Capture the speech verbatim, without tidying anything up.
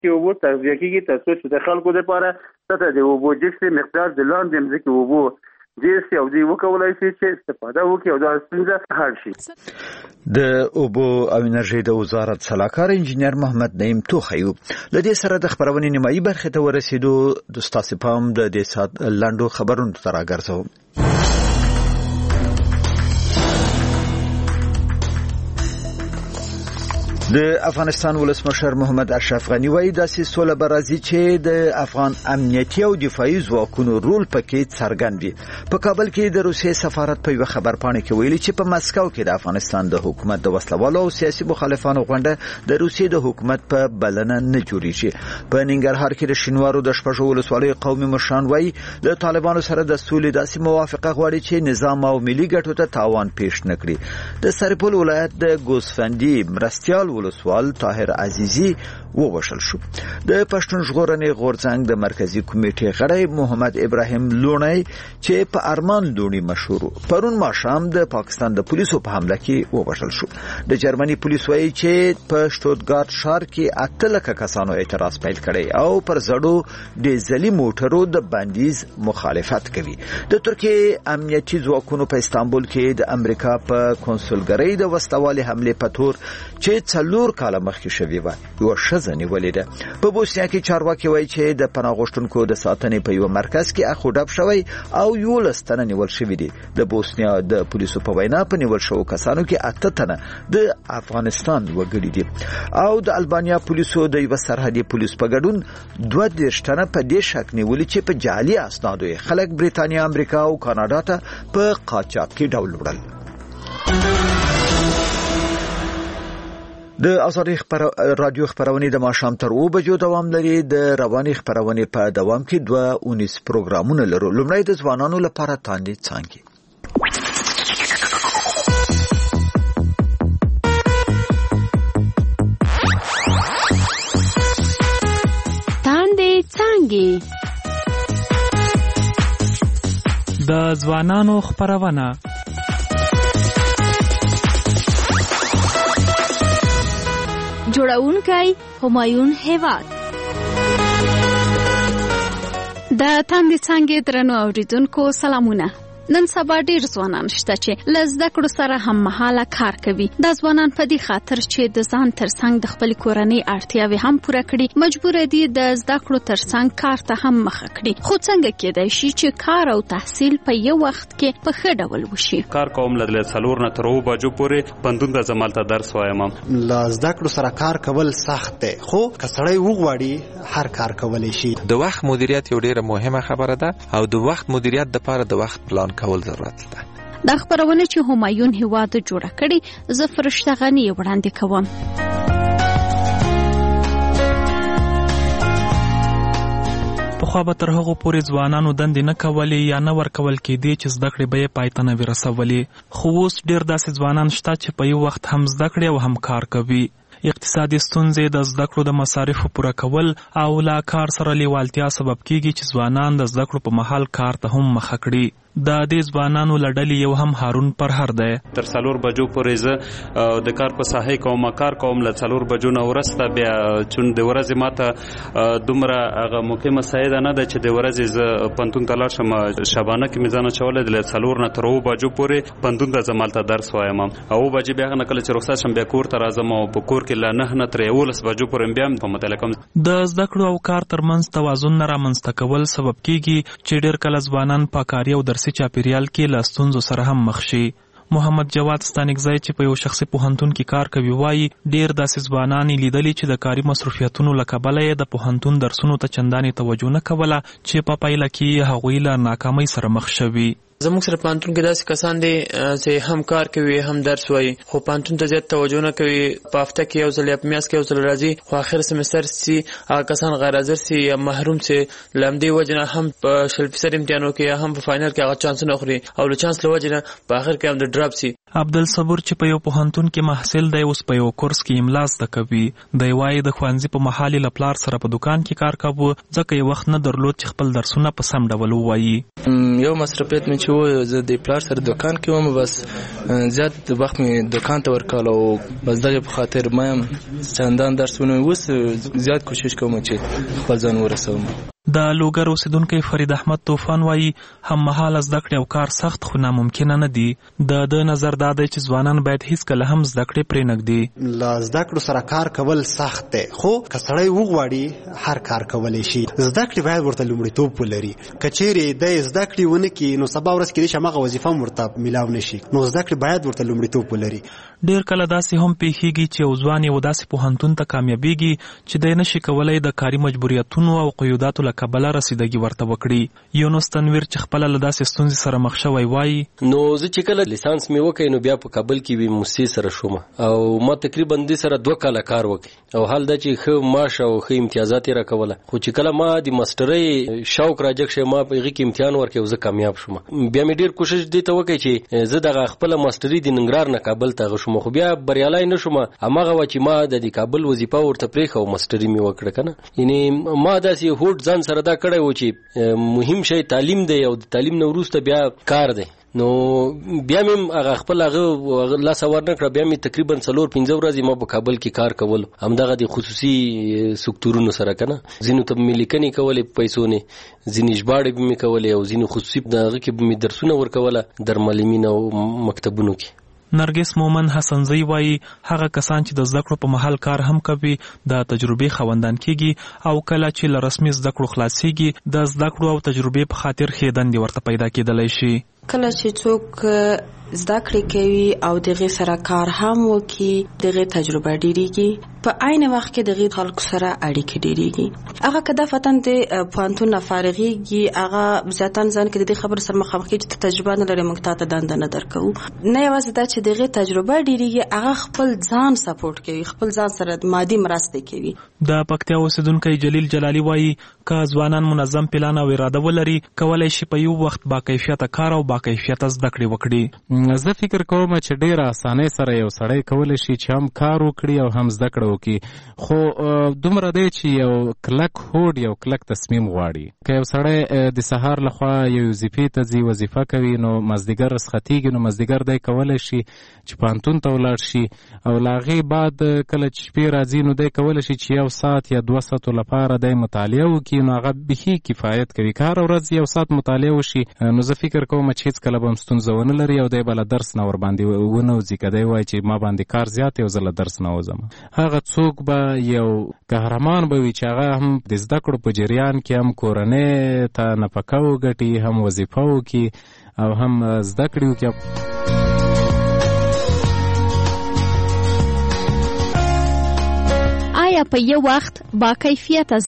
چې اوبه تغذیه کېږي تر څو چې د خلکو دپاره سطح د اوبو جګ مقدار د لاندې مځکې اوبو ډېر سي او دوی وکولای شي چې استفاده وکړي او دا ستونزه حل شي. د اوبو او انرژۍ د وزارت سلاکار انجینر محمد نعیم توخی له دې سره د خبرونې نیمایي برخې ته ورسېدو. د ستاسو پام د دې ساعت لنډو خبرونو ته راګرځوم. د افغانستان ولسمشر محمد اشرف غنی وایي داسې سوله به راځي چې د افغان امنیتي او دفاعي ځواکونو رول پکې څرګند وي. په کابل کې د روسیې سفارت په یوه خبرپاڼه کې ویلي چې په مسکو کې د افغانستان د حکومت د وسلوالو او سیاسي مخالفانو غونډه د روسیې د حکومت په بلنه نه جوړیږي. په ننګرهار کې د شینوارو د شپږو ولسوالیو قومي مشران وایي د طالبانو سره د سولې داسې موافقه غواړي چې نظام او ملي ګټو ته تاوان پیښ نه کړي. د سرپل ولایت د ګوسفندي مرستیال ولسوال طاهر عزیزی ووشل شو. د پښتون ژغورنې غورځنګ د مرکزی کمیټې غړی محمد ابراهیم لونی چې په ارمان لونی مشهور پرون ماښام د پاکستان د پولیسو په حمله کې ووشل شو. د جرمني پولیس وایي چې په شټوتګارت ښار کې اته لکه کسانو اعتراض پیل کړی او پر زړو ډیزلي موټرو د بندیز مخالفت کوي. د ترکیې امنیتي ځواکونو په استانبول کې د امریکا په کنسولګرۍ د وسلوالې حمله په تور چې څلور کاله مخکې شوې وه یوه ښځه نیولې ده. په بوسنیا کې چارواکي وایي چې د پناه غوښتونکو د ساتنې په یوه مرکز کې اخ و ډب شوی او یولس تنه نیول شوي دي. د بوسنیا د پولیسو په وینا په نیول شوو کسانو کې اته تنه د افغانستان وګړي دي او د البانیا پولیسو د یوه سرحدي پولیس په ګډون دوه دېرش تنه په دې شک نیولي چې په جعلي اسنادو یې خلک بریتانیا، امریکا او کاناډا ته په قاچاقي ډول وړل. د ازادي خبر رادیو خبرونه د ماښام تر اوه بجو دوام لري. د رواني خبرونه په دوام کې دوه اونیس پروګرامونه لرو. لومړی د ځوانانو لپاره تاندې څانګې. تاندې څانګې د ځوانانو خبرونه. جوړونکی همایون هیواد. د تاندې څانګې درنو اوریدونکو سلامونه. نن سبا ډیر ځوانان شته چې له زده کړو سره هم مهاله کار کوي. دا ځوانان په دې خاطر چې د ځان ترڅنګ د خپل کورنۍ اړتیاوې هم پوره کړي مجبور دي د زده کړو ترڅنګ کار ته هم مخه کړي. خو څنګه کېدای شي چې کار او تحصیل په یو وخت کې په ښه ډول وشي؟ کار کوم له څلور نه تر اوه بجو پورې پندون د زمالته درس وایم. له زده کړو سره کار کول سخت دی خو که سړی وغواړي هر کار کولی شي. د وخت مدیریت یو ډیره مهمه خبره ده او د وخت مدیریت لپاره د وخت پلان کول ضرورت ده. دا خبرونه چې همایون هیواد جوړه کړي زه فرشته غنی وړاندې کوم. پخوا به تر هغو پورې ځوانانو دندې نه کولې یا نه ورکول کېدې چې زده کړې به یې پای ته نه وي رسولې. خو اوس ډېر داسې ځوانان شته چې په یو وخت هم زده کړې او هم کار کوي. اقتصادي ستونزې د زده کړو د مصارفو پوره کول او له کار سره لیوالتیا سبب کېږي چې ځوانان د زده کړو په مهال کار ته هم مخه کړي. د دې ځوانانو له ډلې یو هم هارون پرهر دی. تر څلور بجو پورې زه د کار په ساحه کوم کار کوم له څلور بجو نه ورسته بیا چون د ورځې ماته دومره هغه مهمه ساحه نه ده چې د ورځې زه پنتون ته لاړ شم. شبانه کې مې ځان اچولی له څلور نه تر اوه بجو پورې پنتون ته زه مالته درس وایم. اوه بجې بیا هغه نه کله چې رخصت شم بیا کور ته راځم او په کور کې له نه نه تر یولس بجو پورې بیا هم په مطالعه کوم. د زده کړو او کار ترمنځ توازن نه رامنځته کول سبب کېږي چې ډېر کله ځوانان په کاري او درسي چاپېریال کې له ستونزو سره هم مخ شي. محمد جواد ستانکزی چې په یو شخصي پوهنتون کې کار کوي وایي ډېر داسې ځوانان یې لیدلي چې د کاري مصروفیتونو له کبله یې د پوهنتون درسونو ته چندانې توجه نه کوله چې په پایله کې هغوی له ناکامۍ سره مخ شوي. زموږ سره پوهنتون کې داسې کسان دي چې هم کار کوي هم درس وایي خو پوهنتون ته زیات توجه نه کوي. په هفته کې یو ځل یا په میاشت کې یو ځل راځي خو آخر سمستر سي هغه کسان غیر حاضر سي یا محروم سي. له همدې وجې نه هم په شل فیصد امتحانو کې یا هم په فاینل کې هغه چانسونه خوري او له چانس له وجې نه په آخر کې هم د ډراپ سي. عبدالصبور چې په یو پوهنتون کې محصل دی اوس په یو کورس کې املا زده کوي. دی وایي د ښوونځي په مهال له پلار سره په دکان کې کار کاوه ځکه یې وخت نه درلود چې خپل درسونه په سم ډول ووایي. یو مصرفیت مې چې و زه د پلار سره دکان کې وم بس زیات وخت مې دکان ته ورکول او بس دغه په خاطر ما هم چندان درسونه اوس زیات کوشش کوم چې خپل ځان ورسوم. د لوګر اوسیدونکی فرید احمد طوفان وایي هم مهاله زده کړې او کار سخت خو ناممکنه نه دي. د د نظر دا دی چې ځوانان باید هیڅکله هم زده کړې پرې نږدي. له زده کړو سره کار کول سخت دی خو که سړی وغواړي هر کار کولی شي. زده کړې باید ورته لومړیتوب ولري. که چیرې دی زده کړې ونه کړي نو سبا ورځ کېدای شي هماغه وظیفه هم ورته میلاو نه شي. نو زده کړې باید ورته لومړیتوب ولري. ډېر کله داسې هم پیښیږي چې یو ځوان یو داسې پوهنتون ته کامیابیږي چې دی نشي کولی د کاري مجبوریتونو او قیوداتو له کبله رسیدګي ورته وکړي. یونس تنویر چې خپله له داسې ستونزې سره مخ شوی وایي نو زه چې کله لیسانس مې وکړ نو بیا په کابل کې وی موسسې سره شوم او ما تقریبا دې سره دوه کاله کار وکړ او حال دا چې ښه معاش او ښه امتیازات یې راکوله. خو چې کله ما د ماسټرۍ شوق راجګ شي ما په هغې کې امتحان ورکړ او زه کامیاب شوم. بیا مې ډېر کوشش دې ته وکړ چې زه دغه خپله ماسټرۍ د ننګرهار نه کابل ته هغه شوم خو بیا بریالی نه شوم. هماغه وه چې ما د دې کابل وظیفه ورته پرېښه او ماسټرۍ مې وکړه که نه. یعنې ما داسې هوډ ځان سره دا کړی و چې مهم شی تعلیم دی او د تعلیم نه وروسته بیا کار دی. نو بیا مې هغه خپل هغه لاس ور نه کړه. بیا مې تقریبا څلور پنځه ورځې ما په کابل کې کار کول همدغه د خصوصي سکتورونو سره که نه. ځینو ته مې لیکنې کولې په پیسو نه ځینې ژباړې به مې کولې او ځینې خصوصي د هغه کې به مې درسونه ورکوله در معلمین او مکتبونو کې. نرګس مومن حسنزی وایي هغه کسان چې د زده کړو په مهال کار هم کوي د تجربې خاوندان کیږي او کله چې له رسمي زده کړو خلاصيږي د زده کړو او تجربې په خاطر ښې ورته پیدا کېدلی شي. کله چې څوک زده کړې کوي او دغه سره کار هم وکي دغه تجربه ډیریږي. په عین وخت کې دغه خلکو سره اړیکې ډیریږي. هغه کدا فتن د پوهنتون فارغيږي هغه ځاتن ځان کې د خبر سره مخامخ کې تجربه نه لري موږ ته دند نه درکو. نه یوازې دا چې دغه تجربه ډیریږي هغه خپل ځان سپورټ کوي خپل ځان سره مادي مرسته کوي. د پکتیا اوسیدونکی جلیل جلالی وایي که ځوانان منظم پلان او اراده ولري کولای شي په یو وخت با کیفیت کار او با کیفیت زده کړې وکړي. زه فکر کوم چې ډېر اسانۍ سره یو سړی کولی شي چې هم کار وکړي او هم زده کړه وکړي. خو دومره دی چې یو کلک هوډ یو کلک تصمیم غواړي. که یو سړی د سهار لخوا یو وظیفې ته ځي وظیفه کوي نو مازدیګر رسختېږي نو مازدیګر دی کولی شي چې پوهنتون ته ولاړ شي او له هغې بعد کله چې شپې راځي نو دی کولی شي چې یو ساعت یا دوه ساعتو لپاره دی مطالعه وکړي نو هغه بیخي کفایت کوي. که هره ورځ یو ساعت مطالعه وشي نو زه فکر کوم چې هېڅکله به هم ستونزه ونه لري او دی به له درس نه ورباندې ونه وځي. که دی وایي چې ما باندې کار زیات دی او زه له درس نه وځم هغه څوک به یو قهرمان به وي چې هغه هم د زده کړو په جریان کې هم کورنۍ ته نفقه وګټي هم وظیفه وکړي او هم زده کړې وکړي. آیا په یو وخت با کیفیت